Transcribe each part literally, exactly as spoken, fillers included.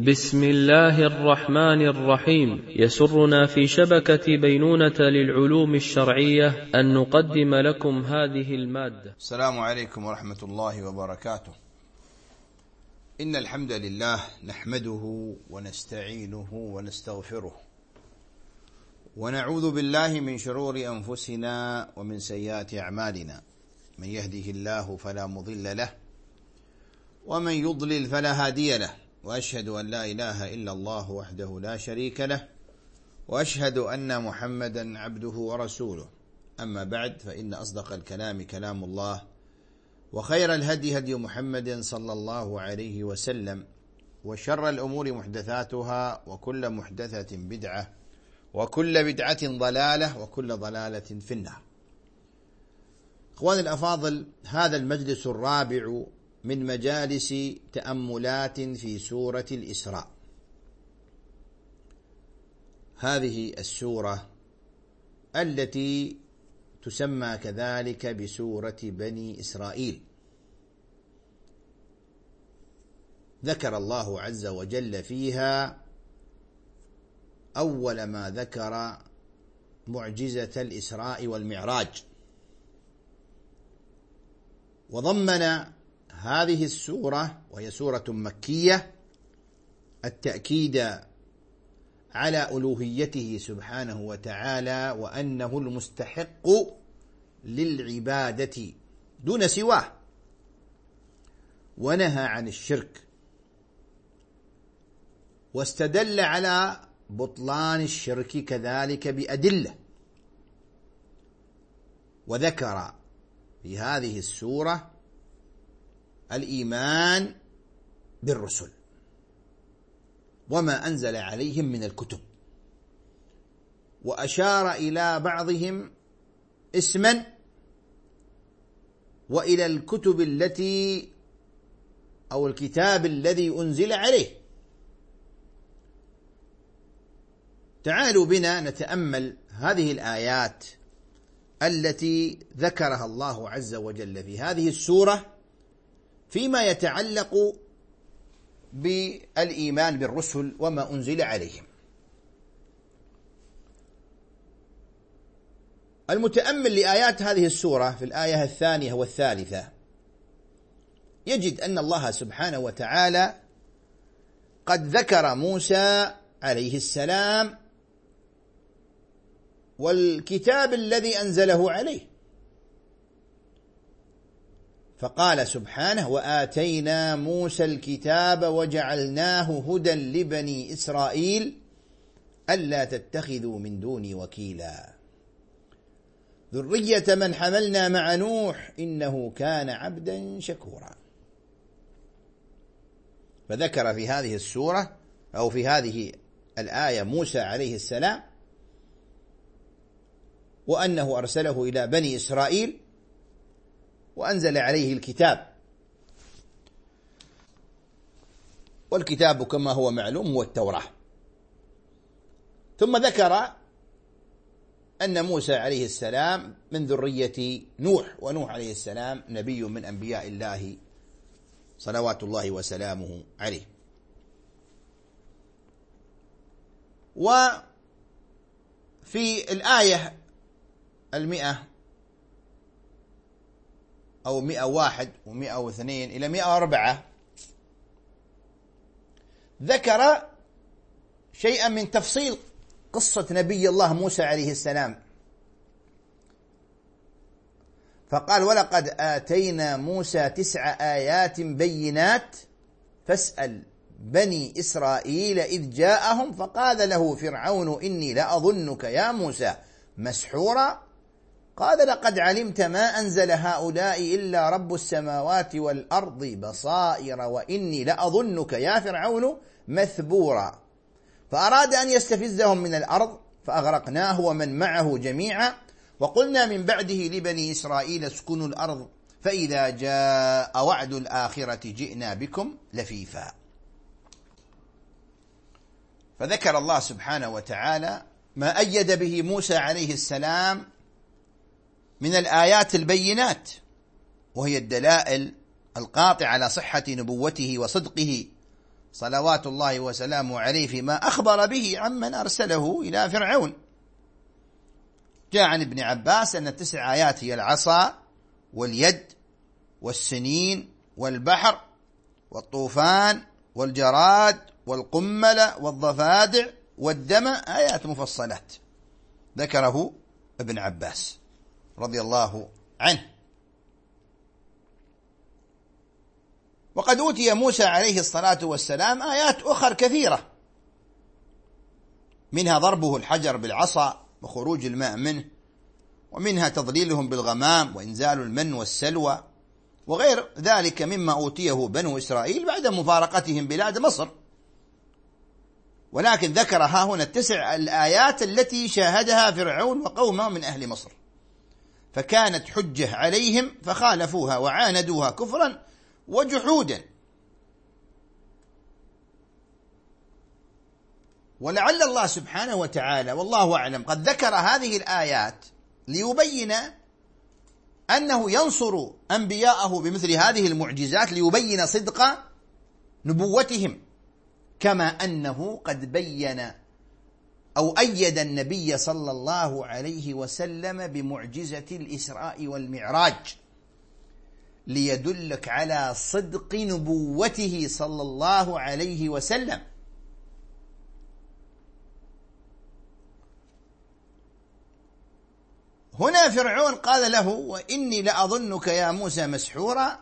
بسم الله الرحمن الرحيم. يسرنا في شبكة بينونة للعلوم الشرعية أن نقدم لكم هذه المادة. السلام عليكم ورحمة الله وبركاته. إن الحمد لله نحمده ونستعينه ونستغفره ونعوذ بالله من شرور أنفسنا ومن سيئات أعمالنا، من يهده الله فلا مضل له ومن يضلل فلا هادي له، وأشهد أن لا إله إلا الله وحده لا شريك له، وأشهد أن محمدا عبده ورسوله. أما بعد، فإن أصدق الكلام كلام الله، وخير الهدي هدي محمد صلى الله عليه وسلم، وشر الأمور محدثاتها، وكل محدثة بدعة، وكل بدعة ضلالة، وكل ضلالة في النار. أخواني الأفاضل، هذا المجلس الرابع من مجالس تأملات في سورة الإسراء. هذه السورة التي تسمى كذلك بسورة بني إسرائيل، ذكر الله عز وجل فيها أول ما ذكر معجزة الإسراء والمعراج، وضمن هذه السورة، وهي سورة مكية، التأكيد على ألوهيته سبحانه وتعالى، وأنه المستحق للعبادة دون سواه، ونهى عن الشرك، واستدل على بطلان الشرك كذلك بأدلة، وذكر في هذه السورة الإيمان بالرسل وما أنزل عليهم من الكتب، وأشار إلى بعضهم اسما وإلى الكتب التي أو الكتاب الذي أنزل عليه. تعالوا بنا نتأمل هذه الآيات التي ذكرها الله عز وجل في هذه السورة فيما يتعلق بالإيمان بالرسل وما أنزل عليهم. المتأمل لآيات هذه السورة في الآية الثانية والثالثة يجد أن الله سبحانه وتعالى قد ذكر موسى عليه السلام والكتاب الذي أنزله عليه، فقال سبحانه: وآتينا موسى الكتاب وجعلناه هدى لبني إسرائيل ألا تتخذوا من دوني وكيلا ذرية من حملنا مع نوح إنه كان عبدا شكورا. فذكر في هذه السورة أو في هذه الآية موسى عليه السلام، وأنه أرسله إلى بني إسرائيل وأنزل عليه الكتاب، والكتاب كما هو معلوم هو التوراة. ثم ذكر أن موسى عليه السلام من ذرية نوح، ونوح عليه السلام نبي من أنبياء الله صلوات الله وسلامه عليه. وفي الآية المئة أو مئة واحد ومئة واثنين إلى مئة وأربعة ذكر شيئا من تفصيل قصة نبي الله موسى عليه السلام، فقال: ولقد آتينا موسى تسع آيات بينات فاسأل بني إسرائيل إذ جاءهم فقال له فرعون إني لأظنك يا موسى مسحورا قال: لقد علمت ما أنزل هؤلاء إلا رب السماوات والأرض بصائر وإني لأظنك يا فرعون مثبورا. فأراد أن يستفزهم من الأرض فأغرقناه ومن معه جميعا، وقلنا من بعده لبني إسرائيل اسكنوا الأرض فإذا جاء وعد الآخرة جئنا بكم لفيفا. فذكر الله سبحانه وتعالى ما أيد به موسى عليه السلام من الآيات البينات، وهي الدلائل القاطعة على صحة نبوته وصدقه صلوات الله وسلامه عليه فيما أخبر به عمن أرسله إلى فرعون. جاء عن ابن عباس أن التسع آيات هي العصا واليد والسنين والبحر والطوفان والجراد والقمل والضفادع والدم، آيات مفصلات ذكره ابن عباس رضي الله عنه. وقد أوتي موسى عليه الصلاة والسلام آيات أخر كثيرة، منها ضربه الحجر بالعصا وخروج الماء منه، ومنها تضليلهم بالغمام وإنزال المن والسلوى، وغير ذلك مما أوتيه بنو إسرائيل بعد مفارقتهم بلاد مصر. ولكن ذكر ها هنا التسع الآيات التي شاهدها فرعون وقومه من أهل مصر، فكانت حجة عليهم فخالفوها وعاندوها كفرا وجحودا. ولعل الله سبحانه وتعالى والله أعلم قد ذكر هذه الآيات ليبين أنه ينصر أنبياءه بمثل هذه المعجزات ليبين صدق نبوتهم، كما أنه قد بين أو أيد النبي صلى الله عليه وسلم بمعجزة الإسراء والمعراج ليدلك على صدق نبوته صلى الله عليه وسلم. هنا فرعون قال له: وإني لأظنك يا موسى مسحورا.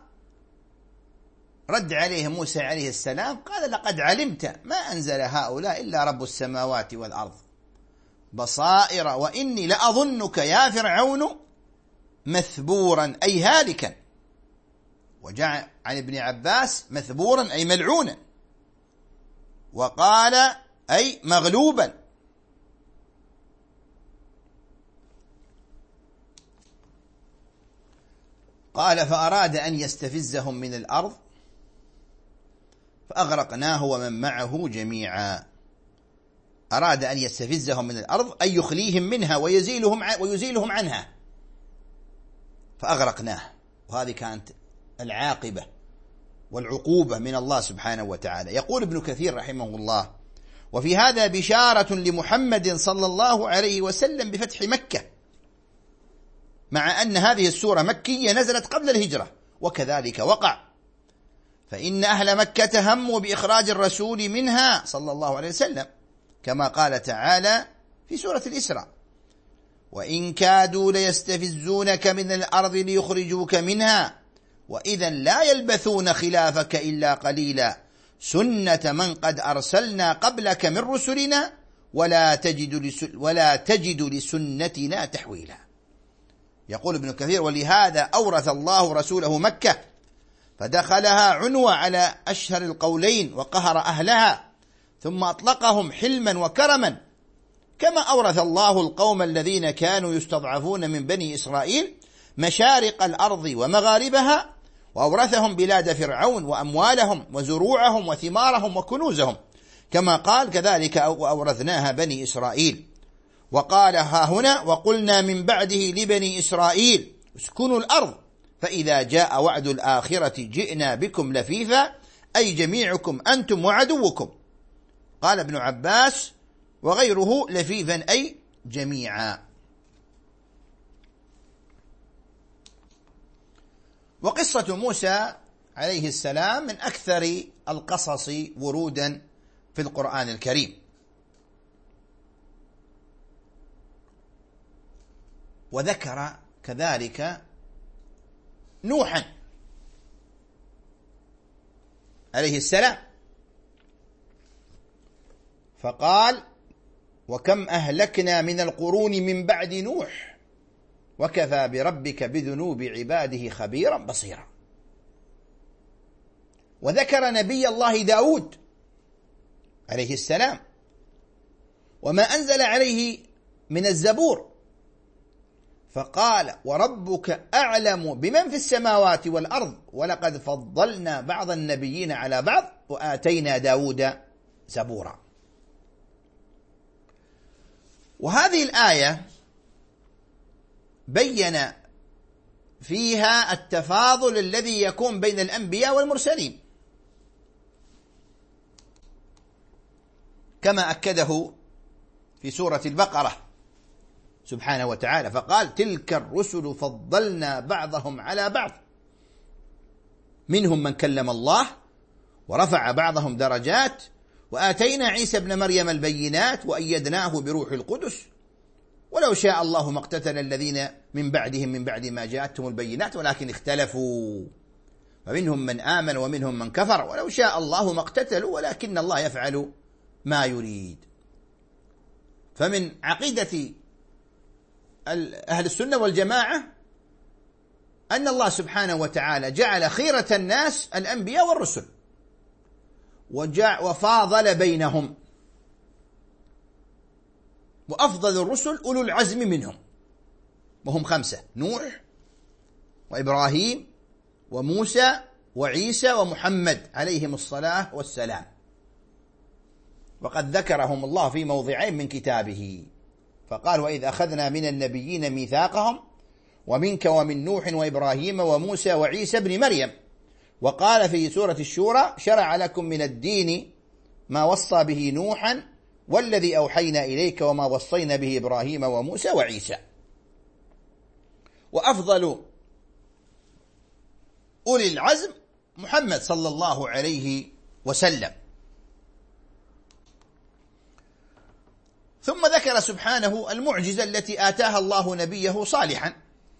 رد عليه موسى عليه السلام قال: لقد علمت ما أنزل هؤلاء إلا رب السماوات والأرض بصائر وإني لأظنك يا فرعون مثبورا أي هالكا. وجاء عن ابن عباس مثبورا أي ملعونا، وقال أي مغلوبا. قال: فأراد أن يستفزهم من الأرض فأغرقناه ومن معه جميعا. أراد أن يستفزهم من الأرض أي يخليهم منها ويزيلهم ويزيلهم عنها، فأغرقناه. وهذه كانت العاقبة والعقوبة من الله سبحانه وتعالى. يقول ابن كثير رحمه الله: وفي هذا بشارة لمحمد صلى الله عليه وسلم بفتح مكة، مع أن هذه السورة مكية نزلت قبل الهجرة، وكذلك وقع، فإن أهل مكة هموا بإخراج الرسول منها صلى الله عليه وسلم، كما قال تعالى في سورة الإسراء: وإن كادوا ليستفزونك من الأرض ليخرجوك منها وإذا لا يلبثون خلافك إلا قليلا سنة من قد أرسلنا قبلك من رسلنا ولا تجد, ولا تجد لسنتنا تحويلا. يقول ابن كثير: ولهذا أورث الله رسوله مكة فدخلها عنوة على أشهر القولين وقهر أهلها، ثم أطلقهم حلما وكرما، كما أورث الله القوم الذين كانوا يستضعفون من بني إسرائيل مشارق الأرض ومغاربها، وأورثهم بلاد فرعون وأموالهم وزروعهم وثمارهم وكنوزهم، كما قال: كذلك وأورثناها بني إسرائيل. وقال ها هنا: وقلنا من بعده لبني إسرائيل اسكنوا الأرض فإذا جاء وعد الآخرة جئنا بكم لفيفا أي جميعكم أنتم وعدوكم. قال ابن عباس وغيره: لفيفا أي جميعا. وقصة موسى عليه السلام من أكثر القصص ورودا في القرآن الكريم، وذكر كذلك نوحا عليه السلام، فقال: وكم أهلكنا من القرون من بعد نوح وكفى بربك بذنوب عباده خبيرا بصيرا. وذكر نبي الله داود عليه السلام وما أنزل عليه من الزبور، فقال: وربك أعلم بمن في السماوات والأرض ولقد فضلنا بعض النبيين على بعض وآتينا داود زبورا. وهذه الآية بين فيها التفاضل الذي يكون بين الأنبياء والمرسلين، كما أكده في سورة البقرة سبحانه وتعالى فقال: تلك الرسل فضلنا بعضهم على بعض منهم من كلم الله ورفع بعضهم درجات وآتينا عيسى ابن مريم البينات وأيدناه بروح القدس ولو شاء الله ما اقتتل الذين من بعدهم من بعد ما جاءتهم البينات ولكن اختلفوا فمنهم من آمن ومنهم من كفر ولو شاء الله ما اقتتلوا ولكن الله يفعل ما يريد. فمن عقيدة أهل السنة والجماعة أن الله سبحانه وتعالى جعل خيرة الناس الأنبياء والرسل وفاضل بينهم، وأفضل الرسل أولو العزم منهم وهم خمسة: نوح وإبراهيم وموسى وعيسى ومحمد عليهم الصلاة والسلام، وقد ذكرهم الله في موضعين من كتابه فقال: وإذ أخذنا من النبيين ميثاقهم ومنك ومن نوح وإبراهيم وموسى وعيسى بن مريم. وقال في سورة الشورى: شرع لكم من الدين ما وصى به نوحا والذي أوحينا إليك وما وصينا به إبراهيم وموسى وعيسى. وأفضل أولي العزم محمد صلى الله عليه وسلم. ثم ذكر سبحانه المعجزة التي آتاها الله نبيه صالحا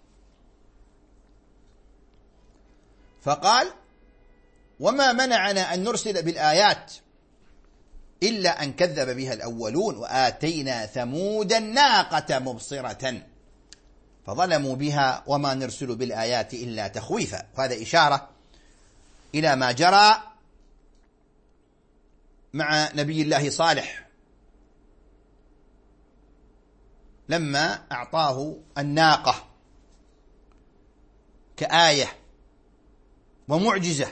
فقال: وما منعنا أن نرسل بالآيات إلا أن كذب بها الأولون وآتينا ثمود الناقة مبصرة فظلموا بها وما نرسل بالآيات إلا تخويفا. وهذا إشارة إلى ما جرى مع نبي الله صالح لما أعطاه الناقة كآية ومعجزة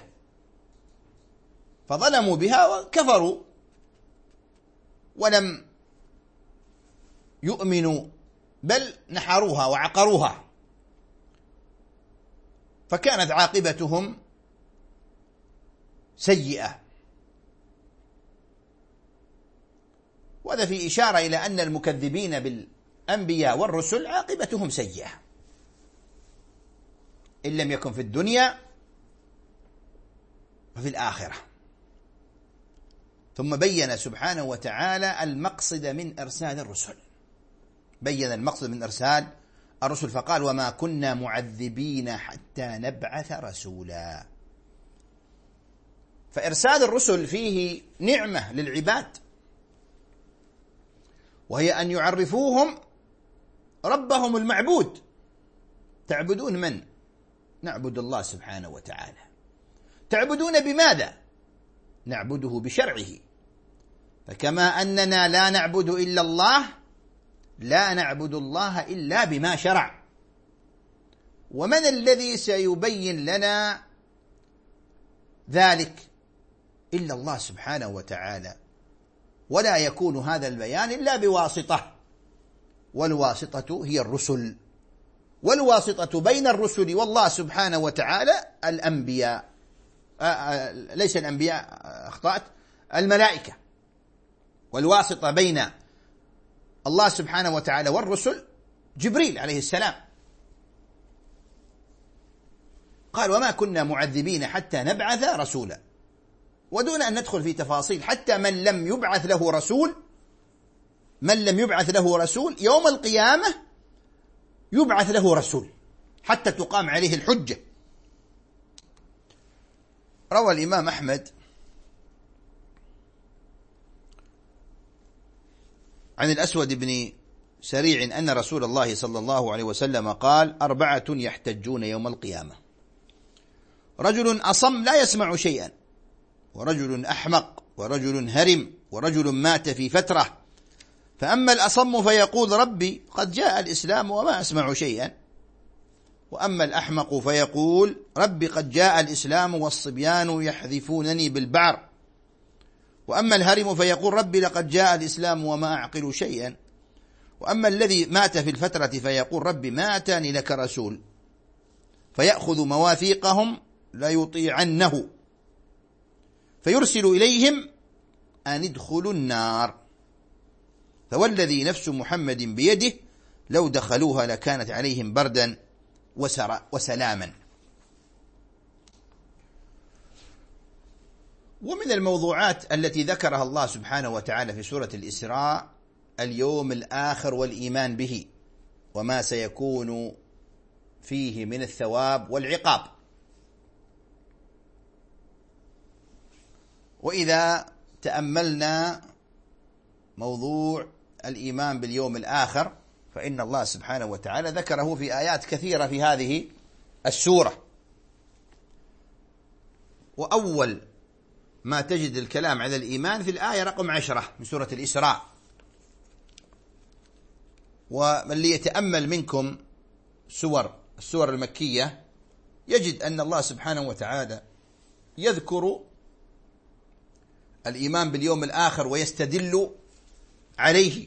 فظلموا بها وكفروا ولم يؤمنوا بل نحروها وعقروها، فكانت عاقبتهم سيئة. وهذا في إشارة إلى أن المكذبين بالأنبياء والرسل عاقبتهم سيئة إن لم يكن في الدنيا وفي الآخرة. ثم بين سبحانه وتعالى المقصد من إرسال الرسل، بين المقصد من إرسال الرسل فقال: وما كنا معذبين حتى نبعث رسولا. فإرسال الرسل فيه نعمة للعباد، وهي أن يعرفوهم ربهم المعبود. تعبدون من؟ نعبد الله سبحانه وتعالى. تعبدون بماذا؟ نعبده بشرعه. فكما أننا لا نعبد إلا الله لا نعبد الله إلا بما شرع. ومن الذي سيبين لنا ذلك إلا الله سبحانه وتعالى، ولا يكون هذا البيان إلا بواسطة، والواسطة هي الرسل، والواسطة بين الرسل والله سبحانه وتعالى الأنبياء، آآ ليس الأنبياء، أخطأت، الملائكة. والواسطة بين الله سبحانه وتعالى والرسل جبريل عليه السلام. قال: وما كنا معذبين حتى نبعث رسولا. ودون أن ندخل في تفاصيل، حتى من لم يبعث له رسول من لم يبعث له رسول يوم القيامة يبعث له رسول حتى تقام عليه الحجة. روى الإمام أحمد عن الأسود بن سريع أن رسول الله صلى الله عليه وسلم قال: أربعة يحتجون يوم القيامة: رجل أصم لا يسمع شيئا، ورجل أحمق، ورجل هرم، ورجل مات في فترة. فأما الأصم فيقول: ربي قد جاء الإسلام وما أسمع شيئا. وأما الأحمق فيقول: ربي قد جاء الإسلام والصبيان يحذفونني بالبعر. وأما الهرم فيقول: ربي لقد جاء الإسلام وما أعقل شيئا. وأما الذي مات في الفترة فيقول: ربي ما أتاني لك رسول. فيأخذ مواثيقهم لا يطيعنه، فيرسل إليهم أن ادخلوا النار فوالذي نفس محمد بيده لو دخلوها لكانت عليهم بردا وسلاما. ومن الموضوعات التي ذكرها الله سبحانه وتعالى في سورة الإسراء اليوم الآخر والإيمان به وما سيكون فيه من الثواب والعقاب. وإذا تأملنا موضوع الإيمان باليوم الآخر فإن الله سبحانه وتعالى ذكره في آيات كثيرة في هذه السورة. وأول ما تجد الكلام على الإيمان في الآية رقم عشرة من سورة الإسراء. ومن ليتأمل منكم سور السور المكية يجد أن الله سبحانه وتعالى يذكر الإيمان باليوم الآخر ويستدل عليه،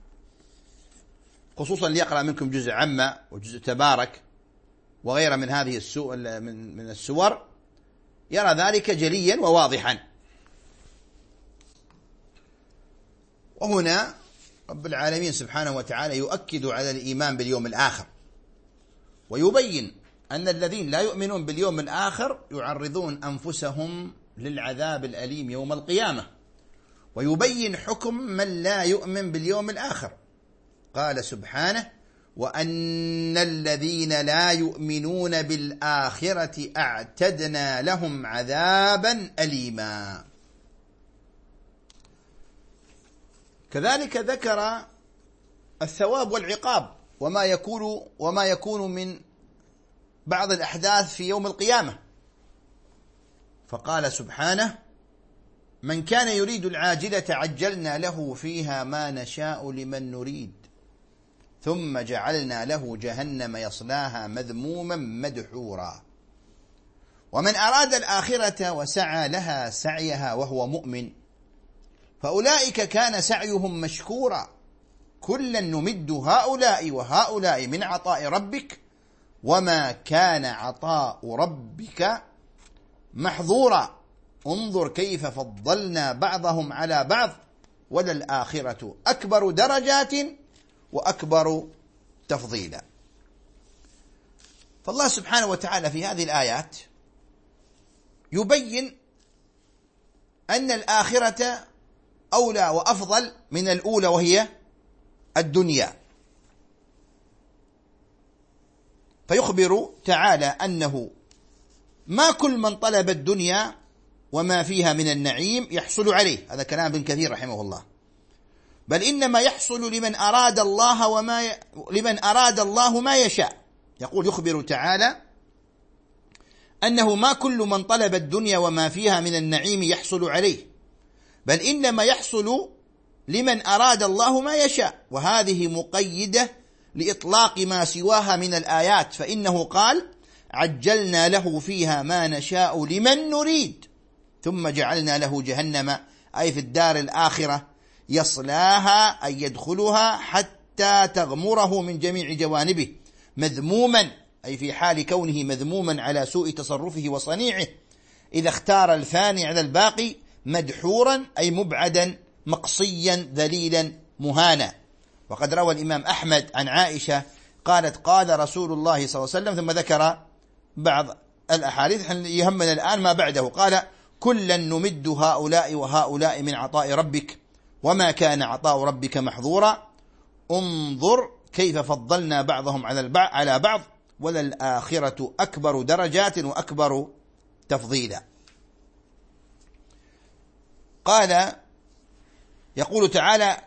خصوصا ليقرأ منكم جزء عامة وجزء تبارك وغير من هذه من السور يرى ذلك جليا وواضحا. وهنا رب العالمين سبحانه وتعالى يؤكد على الإيمان باليوم الآخر ويبين أن الذين لا يؤمنون باليوم الآخر يعرضون أنفسهم للعذاب الأليم يوم القيامة، ويبين حكم من لا يؤمن باليوم الآخر. قال سبحانه: وأن الذين لا يؤمنون بالآخرة أعتدنا لهم عذابا أليما. كذلك ذكر الثواب والعقاب وما يكون وما يكون من بعض الأحداث في يوم القيامة، فقال سبحانه: من كان يريد العاجلة عجلنا له فيها ما نشاء لمن نريد ثم جعلنا له جهنم يصلاها مذموما مدحورا ومن أراد الآخرة وسعى لها سعيها وهو مؤمن فأولئك كان سعيهم مشكورا كلا نمد هؤلاء وهؤلاء من عطاء ربك وما كان عطاء ربك محظورا انظر كيف فضلنا بعضهم على بعض وللآخرة أكبر درجات وأكبر تفضيلا. فالله سبحانه وتعالى في هذه الآيات يبين أن الآخرة أولى وأفضل من الأولى وهي الدنيا، فيخبر تعالى أنه ما كل من طلب الدنيا وما فيها من النعيم يحصل عليه، هذا كلام ابن كثير رحمه الله، بل إنما يحصل لمن أراد الله وما ي... لمن أراد الله ما يشاء. يقول يخبر تعالى أنه ما كل من طلب الدنيا وما فيها من النعيم يحصل عليه، بل إنما يحصل لمن أراد الله ما يشاء، وهذه مقيدة لإطلاق ما سواها من الآيات، فإنه قال: عجلنا له فيها ما نشاء لمن نريد ثم جعلنا له جهنم، أي في الدار الآخرة، يصلاها أي يدخلها حتى تغمره من جميع جوانبه، مذموما أي في حال كونه مذموما على سوء تصرفه وصنيعه إذا اختار الفاني على الباقي، مدحورا أي مبعدا مقصيا ذليلا مهانا. وقد روى الإمام أحمد عن عائشة قالت: قال رسول الله صلى الله عليه وسلم، ثم ذكر بعض الأحاديث يهمنا الآن ما بعده، قال: كلا نمد هؤلاء وهؤلاء من عطاء ربك وما كان عطاء ربك محظورا انظر كيف فضلنا بعضهم على بعض وللآخرة أكبر درجات وأكبر تفضيلا. قال يقول تعالى: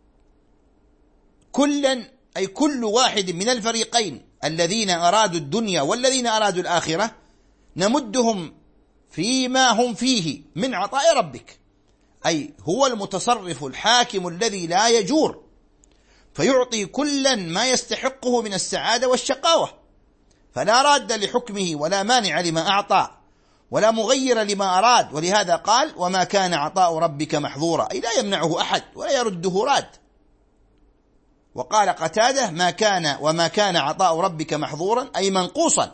كلا أي كل واحد من الفريقين الذين أرادوا الدنيا والذين أرادوا الآخرة نمدهم فيما هم فيه من عطاء ربك، أي هو المتصرف الحاكم الذي لا يجور، فيعطي كلا ما يستحقه من السعادة والشقاوة، فلا راد لحكمه ولا مانع لما أعطى ولا مغير لما أراد، ولهذا قال: وما كان عطاء ربك محظورا، أي لا يمنعه أحد ولا يرده راد. وقال قتادة: ما كان وما كان عطاء ربك محظورا أي منقوصا.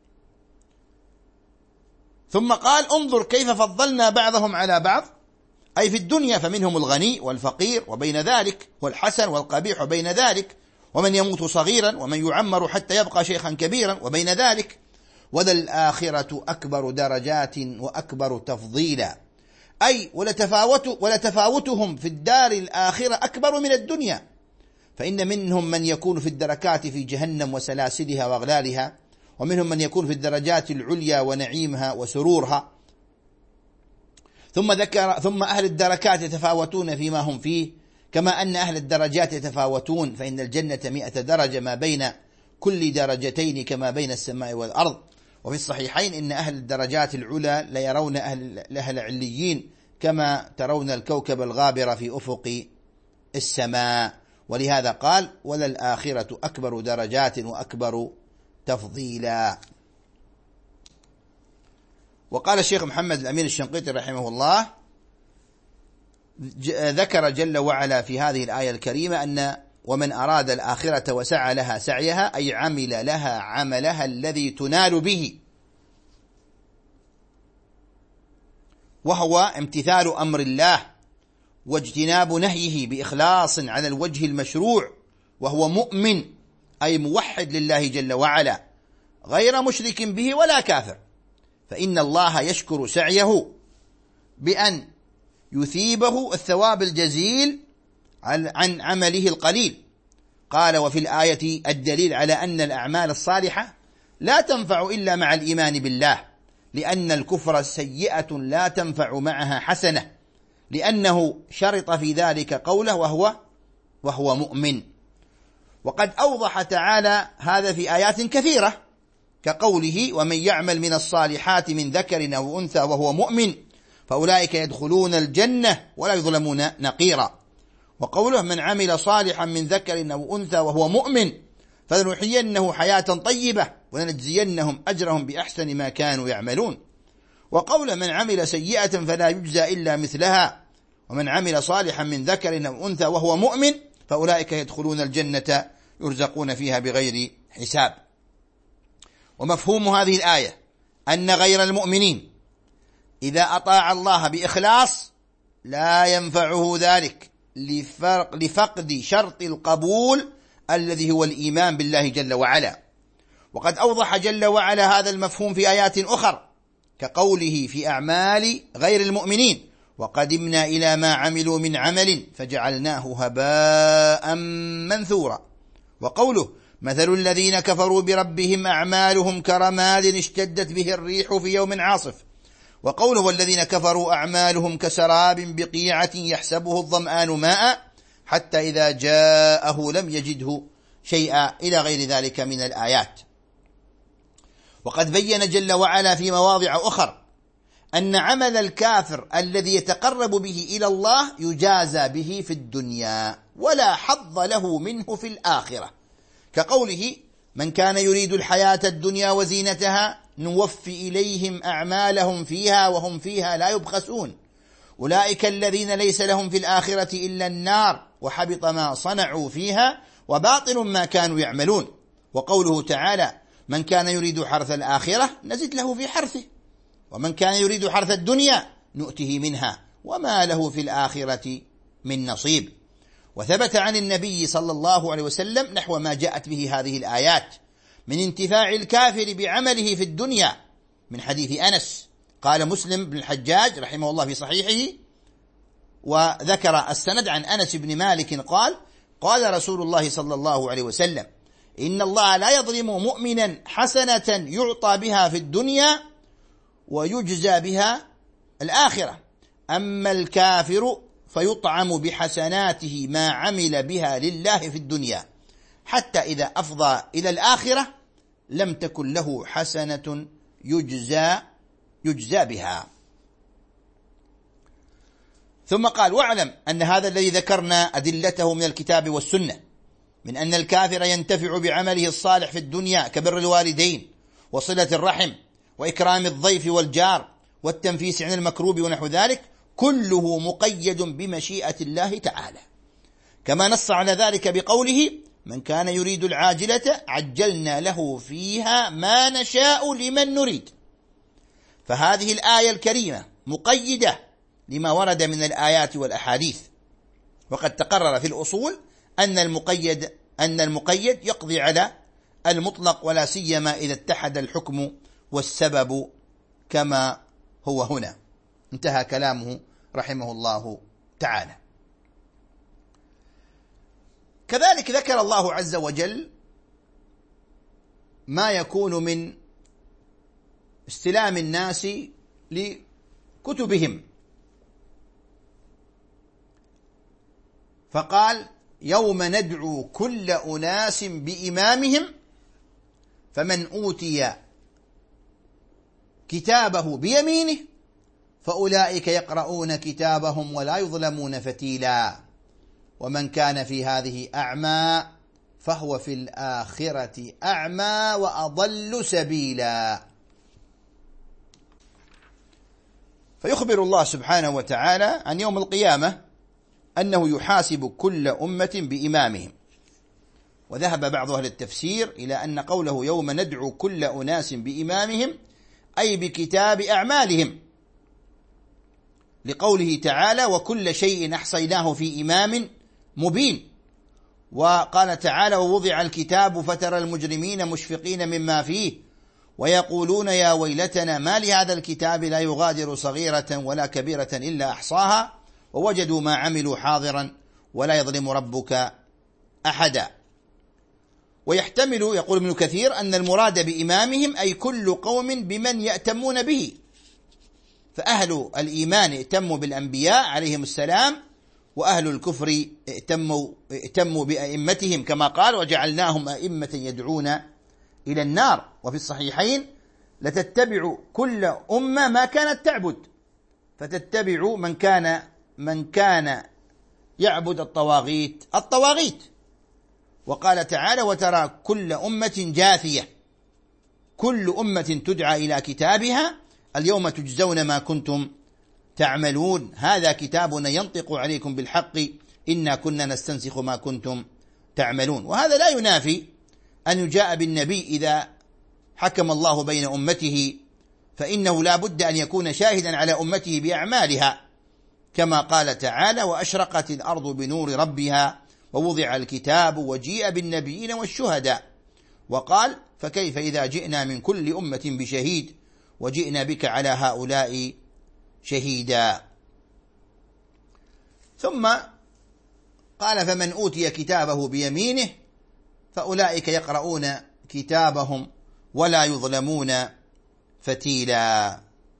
ثم قال: انظر كيف فضلنا بعضهم على بعض، أي في الدنيا، فمنهم الغني والفقير وبين ذلك، والحسن والقبيح وبين ذلك، ومن يموت صغيرا ومن يعمر حتى يبقى شيخا كبيرا وبين ذلك. وللآخرة أكبر درجات وأكبر تفضيلا، أي ولتفاوت ولتفاوتهم في الدار الآخرة أكبر من الدنيا، فإن منهم من يكون في الدركات في جهنم وسلاسلها وأغلالها، ومنهم من يكون في الدرجات العليا ونعيمها وسرورها. ثم ذكر ثم أهل الدركات يتفاوتون فيما هم فيه، كما أن أهل الدرجات يتفاوتون، فإن الجنة مئة درجة ما بين كل درجتين كما بين السماء والأرض. وفي الصحيحين إن أهل الدرجات العلى ليرون أهل أهل العليين كما ترون الكوكب الغابر في أفق السماء. ولهذا قال: وللآخرة أكبر درجات وأكبر تفضيلا. وقال الشيخ محمد الأمين الشنقيطي رحمه الله، ذكر جل وعلا في هذه الآية الكريمة أن ومن أراد الآخرة وسعى لها سعيها، أي عمل لها عملها الذي تنال به، وهو امتثال أمر الله واجتناب نهيه بإخلاص على الوجه المشروع، وهو مؤمن أي موحد لله جل وعلا غير مشرك به ولا كافر، فإن الله يشكر سعيه بأن يثيبه الثواب الجزيل عن عمله القليل. قال: وفي الآية الدليل على أن الأعمال الصالحة لا تنفع إلا مع الإيمان بالله، لأن الكفر سيئة لا تنفع معها حسنة، لأنه شرط في ذلك قوله وهو وهو مؤمن. وقد أوضح تعالى هذا في آيات كثيرة، كقوله: ومن يعمل من الصالحات من ذكر أو أنثى وهو مؤمن فأولئك يدخلون الجنة ولا يظلمون نقيرا. وقوله: من عمل صالحا من ذكر أو أنثى وهو مؤمن فلنحيينه حياة طيبة ولنجزينهم أجرهم بأحسن ما كانوا يعملون. وقوله: من عمل سيئة فلا يجزى إلا مثلها ومن عمل صالحا من ذكر أو أنثى وهو مؤمن فأولئك يدخلون الجنة يرزقون فيها بغير حساب. ومفهوم هذه الآية أن غير المؤمنين إذا أطاع الله بإخلاص لا ينفعه ذلك لفقد شرط القبول الذي هو الإيمان بالله جل وعلا. وقد أوضح جل وعلا هذا المفهوم في آيات أخرى، كقوله في أعمال غير المؤمنين: وقدمنا إلى ما عملوا من عمل فجعلناه هباء منثورا. وقوله: مثل الذين كفروا بربهم أعمالهم كرماد اشتدت به الريح في يوم عاصف. وقوله: والذين كفروا أعمالهم كسراب بقيعة يحسبه الظمآن ماء حتى إذا جاءه لم يجده شيئا، إلى غير ذلك من الآيات. وقد بين جل وعلا في مواضع أخرى أن عمل الكافر الذي يتقرب به إلى الله يجازى به في الدنيا ولا حظ له منه في الآخرة، كقوله: من كان يريد الحياة الدنيا وزينتها نوفي إليهم أعمالهم فيها وهم فيها لا يبخسون أولئك الذين ليس لهم في الآخرة إلا النار وحبط ما صنعوا فيها وباطل ما كانوا يعملون. وقوله تعالى: من كان يريد حرث الآخرة نزد له في حرثه ومن كان يريد حرث الدنيا نؤته منها وما له في الآخرة من نصيب. وثبت عن النبي صلى الله عليه وسلم نحو ما جاءت به هذه الآيات من انتفاع الكافر بعمله في الدنيا، من حديث أنس. قال مسلم بن الحجاج رحمه الله في صحيحه، وذكر السند عن أنس بن مالك قال: قال رسول الله صلى الله عليه وسلم: إن الله لا يظلم مؤمنا حسنة يعطى بها في الدنيا ويجزى بها الآخرة، أما الكافر فيطعم بحسناته ما عمل بها لله في الدنيا حتى إذا أفضى إلى الآخرة لم تكن له حسنة يجزى يجزى بها. ثم قال: واعلم أن هذا الذي ذكرنا أدلته من الكتاب والسنة من أن الكافر ينتفع بعمله الصالح في الدنيا كبر الوالدين وصلة الرحم وإكرام الضيف والجار والتنفيس عن المكروب ونحو ذلك، كله مقيد بمشيئة الله تعالى، كما نص على ذلك بقوله: من كان يريد العاجلة عجلنا له فيها ما نشاء لمن نريد. فهذه الآية الكريمة مقيدة لما ورد من الآيات والأحاديث. وقد تقرر في الأصول أن المقيد أن المقيد يقضي على المطلق، ولا سيما إذا اتحد الحكم والسبب كما هو هنا. انتهى كلامه رحمه الله تعالى. كذلك ذكر الله عز وجل ما يكون من استلام الناس لكتبهم، فقال: يوم ندعو كل أناس بإمامهم فمن أوتي كتابه بيمينه فأولئك يقرؤون كتابهم ولا يظلمون فتيلا ومن كان في هذه أعمى فهو في الآخرة أعمى وأضل سبيلا. فيخبر الله سبحانه وتعالى عن يوم القيامة أنه يحاسب كل أمة بإمامهم. وذهب بعض أهل التفسير إلى أن قوله يوم ندعو كل أناس بإمامهم أي بكتاب أعمالهم، لقوله تعالى: وكل شيء أحصيناه في إمام مبين. وقال تعالى: ووضع الكتاب فترى المجرمين مشفقين مما فيه ويقولون يا ويلتنا ما لهذا الكتاب لا يغادر صغيرة ولا كبيرة إلا أحصاها ووجدوا ما عملوا حاضرا ولا يظلم ربك أحدا. ويحتمل، يقول ابن كثير، أن المراد بإمامهم أي كل قوم بمن يأتمون به، فأهل الإيمان ائتموا بالأنبياء عليهم السلام، وأهل الكفر ائتموا, ائتموا بأئمتهم كما قال: وجعلناهم أئمة يدعون إلى النار. وفي الصحيحين: لتتبع كل أمة ما كانت تعبد، فتتبع من كان من كان يعبد الطواغيت الطواغيت. وقال تعالى: وترى كل أمة جاثية، كل أمة تدعى إلى كتابها اليوم تجزون ما كنتم تعملون هذا كتابنا ينطق عليكم بالحق إنا كنا نستنسخ ما كنتم تعملون. وهذا لا ينافي أن يجاء بالنبي إذا حكم الله بين أمته، فإنه لا بد أن يكون شاهدا على أمته بأعمالها، كما قال تعالى: وأشرقت الأرض بنور ربها ووضع الكتاب وجيء بالنبيين والشهداء. وقال: فكيف إذا جئنا من كل أمة بشهيد وجئنا بك على هؤلاء شهيدا. ثم قال: فمن أوتي كتابه بيمينه فأولئك يقرؤون كتابهم ولا يظلمون فتيلا.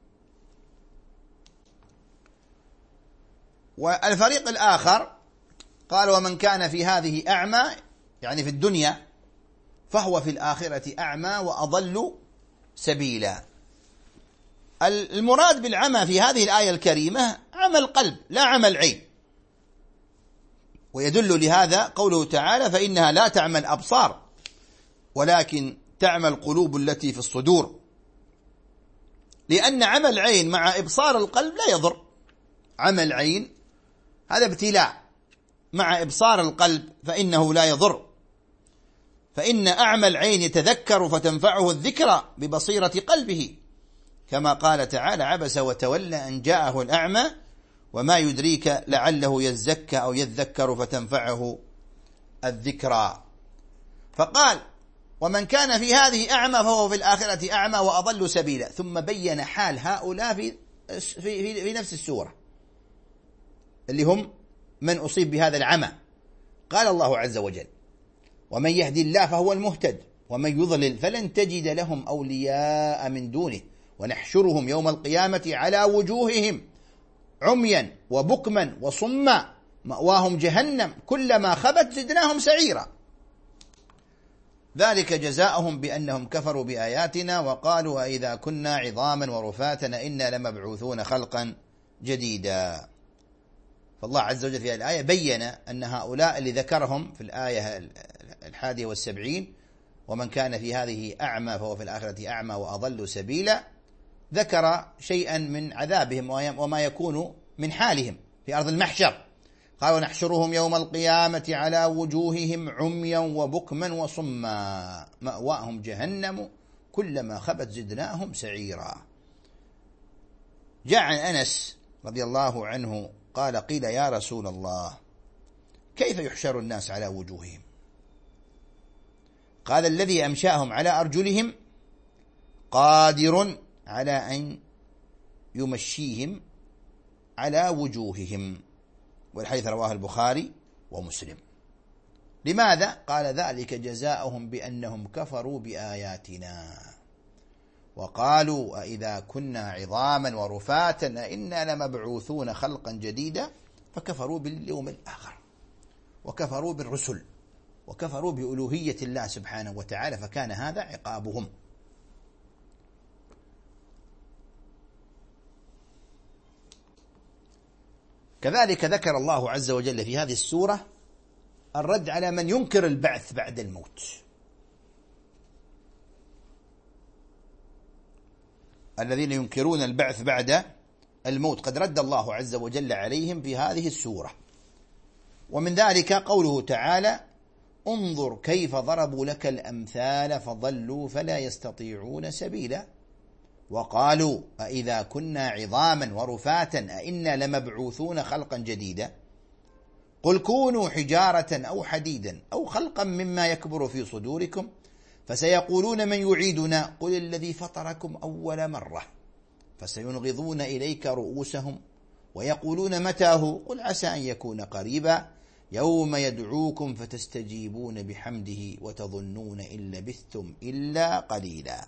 والفريق الآخر قال: ومن كان في هذه أعمى، يعني في الدنيا، فهو في الآخرة أعمى وأضل سبيلا. المراد بالعمى في هذه الآية الكريمة عمى القلب لا عمى العين، ويدل لهذا قوله تعالى: فإنها لا تعمى الأبصار ولكن تعمى القلوب التي في الصدور، لأن عمى العين مع إبصار القلب لا يضر. عمى العين هذا ابتلاء، مع إبصار القلب فإنه لا يضر، فإن أعمى العين يتذكر فتنفعه الذكرى ببصيرة قلبه، كما قال تعالى: عبس وتولى أن جاءه الأعمى وما يدريك لعله يزكى أو يذكر فتنفعه الذكرى. فقال: ومن كان في هذه أعمى فهو في الآخرة أعمى وأضل سبيلا. ثم بين حال هؤلاء في, في, في نفس السورة اللي هم من أصيب بهذا العمى. قال الله عز وجل: ومن يهدي الله فهو المهتد ومن يضلل فلن تجد لهم أولياء من دونه ونحشرهم يوم القيامة على وجوههم عميا وبكما وصما مأواهم جهنم كلما خبت زدناهم سعيرا ذلك جزاؤهم بأنهم كفروا بآياتنا وقالوا أئذا كنا عظاما ورفاتا إنا لمبعوثون خلقا جديدا. فالله عز وجل في الآية بين أن هؤلاء اللي ذكرهم في الآية الحادية والسبعين: ومن كان في هذه أعمى فهو في الآخرة أعمى وأضل سبيلا، ذكر شيئا من عذابهم وما يكون من حالهم في أرض المحشر. قال: ونحشرهم يوم القيامة على وجوههم عميا وبكما وصما مأواهم جهنم كلما خبت زدناهم سعيرا. جاء عن أنس رضي الله عنه قال: قيل يا رسول الله كيف يحشر الناس على وجوههم؟ قال: الذي أمشاهم على أرجلهم قادر على أن يمشيهم على وجوههم. والحديث رواه البخاري ومسلم. لماذا؟ قال: ذلك جزاؤهم بأنهم كفروا بآياتنا وقالوا أإذا كنا عظاما ورفاتا أإنا لمبعوثون خلقا جديدا، فكفروا باليوم الآخر وكفروا بالرسل وكفروا بألوهية الله سبحانه وتعالى، فكان هذا عقابهم. كذلك ذكر الله عز وجل في هذه السورة الرد على من ينكر البعث بعد الموت. الذين ينكرون البعث بعد الموت قد رد الله عز وجل عليهم في هذه السورة. ومن ذلك قوله تعالى: انظر كيف ضربوا لك الأمثال فضلوا فلا يستطيعون سبيلا وقالوا أإذا كنا عظاما ورفاتا أإنا لمبعوثون خلقا جديدا قل كونوا حجارة أو حديدا أو خلقا مما يكبر في صدوركم فسيقولون من يعيدنا قل الذي فطركم أول مرة فسينغضون إليك رؤوسهم ويقولون متاه قل عسى أن يكون قريبا يوم يدعوكم فتستجيبون بحمده وتظنون إن لبثتم إلا قليلا.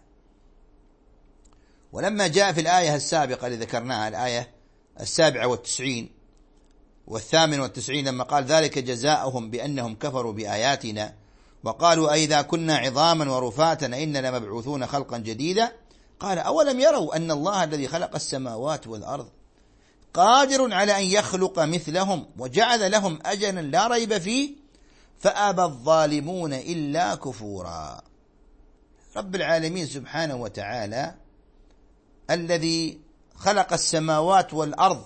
ولما جاء في الآية السابقة اللي ذكرناها، الآية السابعة والتسعين والثامن والتسعين، لما قال: ذلك جزاؤهم بأنهم كفروا بآياتنا وقالوا أئذا كنا عظاما ورفاتا إنا لمبعوثون خلقا جديدا، قال: أولم يروا أن الله الذي خلق السماوات والأرض قادر على أن يخلق مثلهم وجعل لهم أجلا لا ريب فيه فأبى الظالمون إلا كفورا. رب العالمين سبحانه وتعالى الذي خلق السماوات والأرض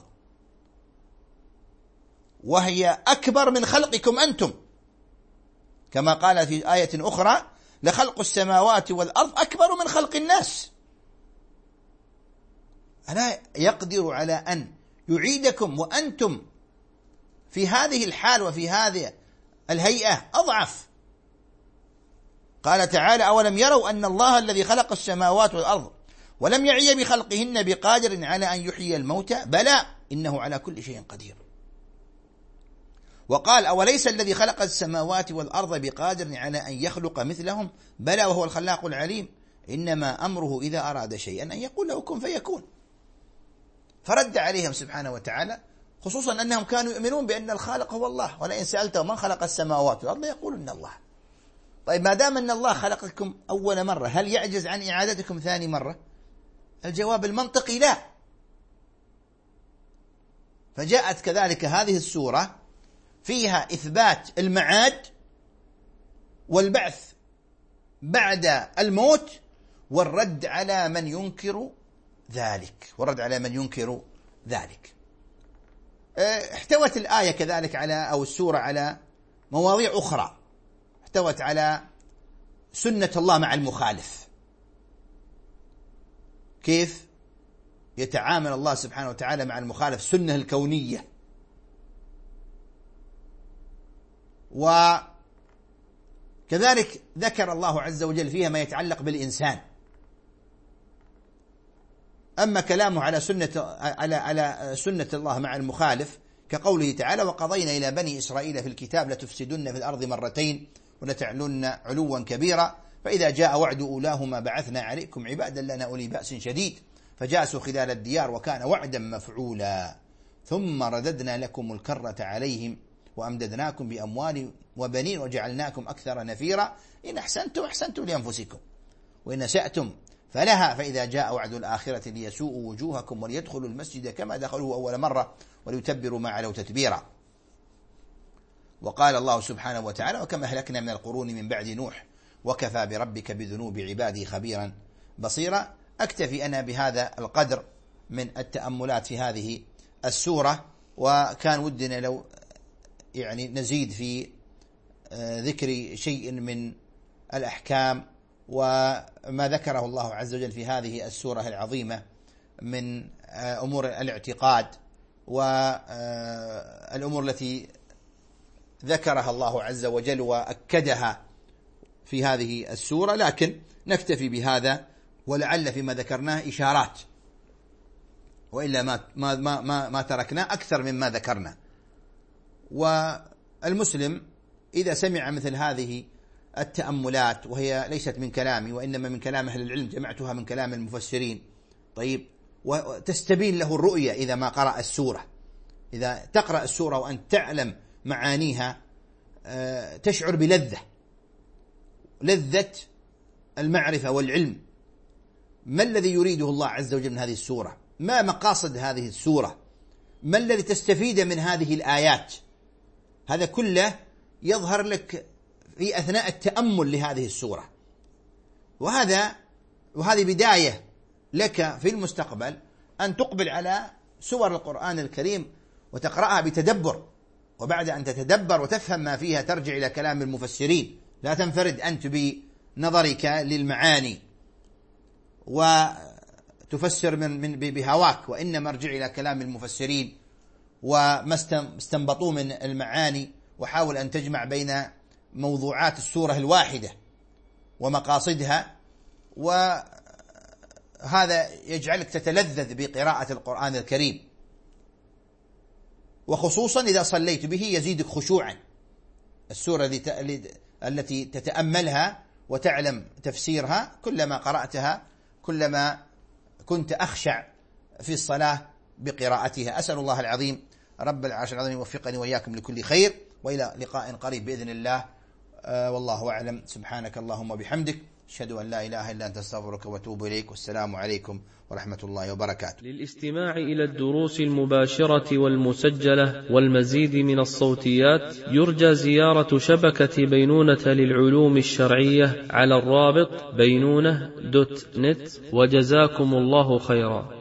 وهي أكبر من خلقكم أنتم، كما قال في آية أخرى: لخلق السماوات والأرض أكبر من خلق الناس. ألا يقدر على أن يعيدكم وأنتم في هذه الحال وفي هذه الهيئة أضعف؟ قال تعالى: أولم يروا أن الله الذي خلق السماوات والأرض ولم يعي بخلقهن بقادر على أن يحيي الموتى بلى إنه على كل شيء قدير. وقال: أوليس الذي خلق السماوات والأرض بقادر على أن يخلق مثلهم بلى وهو الخلاق العليم إنما أمره إذا أراد شيئا أن يقول له كن فيكون. فرد عليهم سبحانه وتعالى، خصوصا أنهم كانوا يؤمنون بأن الخالق هو الله، ولئن سألتهم من خلق السماوات والأرض يقولون الله. طيب ما دام أن الله خلقكم أول مرة هل يعجز عن إعادتكم ثاني مرة؟ الجواب المنطقي لا. فجاءت كذلك هذه السورة فيها إثبات المعاد والبعث بعد الموت والرد على من ينكر ذلك والرد على من ينكر ذلك. احتوت الآية كذلك على أو السورة على مواضيع أخرى، احتوت على سنة الله مع المخالف، كيف يتعامل الله سبحانه وتعالى مع المخالف، سنة الكونية. وكذلك ذكر الله عز وجل فيها ما يتعلق بالإنسان. أما كلامه على سنة على على سنة الله مع المخالف كقوله تعالى: وقضينا إلى بني إسرائيل في الكتاب لتفسدن في الأرض مرتين ولتعلن علوا كبيرا فإذا جاء وعد أولاهما بعثنا عليكم عبادا لنا أولي بأس شديد فجاسوا خلال الديار وكان وعدا مفعولا ثم رددنا لكم الكرة عليهم وأمددناكم بأموال وبنين وجعلناكم أكثر نفيرا إن أحسنتم أحسنتم لأنفسكم وإن أسأتم فلها فإذا جاء وعد الآخرة ليسوءوا وجوهكم وليدخلوا المسجد كما دخلوه أول مرة وليتبروا ما علوا تتبيرا. وقال الله سبحانه وتعالى: وكما أهلكنا من القرون من بعد نوح وكفى بربك بذنوب عباده خبيرا بصيرا. أكتفي أنا بهذا القدر من التأملات في هذه السورة، وكان ودنا لو يعني نزيد في ذكر شيء من الأحكام وما ذكره الله عز وجل في هذه السورة العظيمة من أمور الاعتقاد والأمور التي ذكرها الله عز وجل وأكدها في هذه السورة، لكن نكتفي بهذا، ولعل فيما ذكرناه إشارات، وإلا ما, ما, ما, ما تركنا أكثر مما ذكرنا. والمسلم إذا سمع مثل هذه التأملات، وهي ليست من كلامي وإنما من كلام أهل العلم، جمعتها من كلام المفسرين، طيب، وتستبين له الرؤية إذا ما قرأ السورة. إذا تقرأ السورة وأن تعلم معانيها تشعر بلذة، لذة المعرفة والعلم. ما الذي يريده الله عز وجل من هذه السورة؟ ما مقاصد هذه السورة؟ ما الذي تستفيد من هذه الآيات؟ هذا كله يظهر لك في أثناء التأمل لهذه السورة، وهذا وهذه بداية لك في المستقبل أن تقبل على سور القرآن الكريم وتقرأها بتدبر، وبعد أن تتدبر وتفهم ما فيها ترجع إلى كلام المفسرين، لا تنفرد أنت بنظرك للمعاني وتفسر من من بهواك، وإنما ارجع إلى كلام المفسرين وما استنبطوا من المعاني، وحاول أن تجمع بين موضوعات السورة الواحدة ومقاصدها، وهذا يجعلك تتلذذ بقراءة القرآن الكريم، وخصوصا إذا صليت به يزيدك خشوعا. السورة التي تتأملها وتعلم تفسيرها كلما قرأتها كلما كنت أخشع في الصلاة بقراءتها. أسأل الله العظيم رب العرش العظيم يوفقني وإياكم لكل خير، وإلى لقاء قريب بإذن الله، آه والله أعلم. سبحانك اللهم وبحمدك، أشهد أن لا إله إلا أنت، أستغفرك وأتوب إليك، والسلام عليكم ورحمة الله وبركاته. للاستماع إلى الدروس المباشرة والمسجلة والمزيد من الصوتيات يرجى زيارة شبكة بينونة للعلوم الشرعية على الرابط بينونة دوت نت، وجزاكم الله خيرا.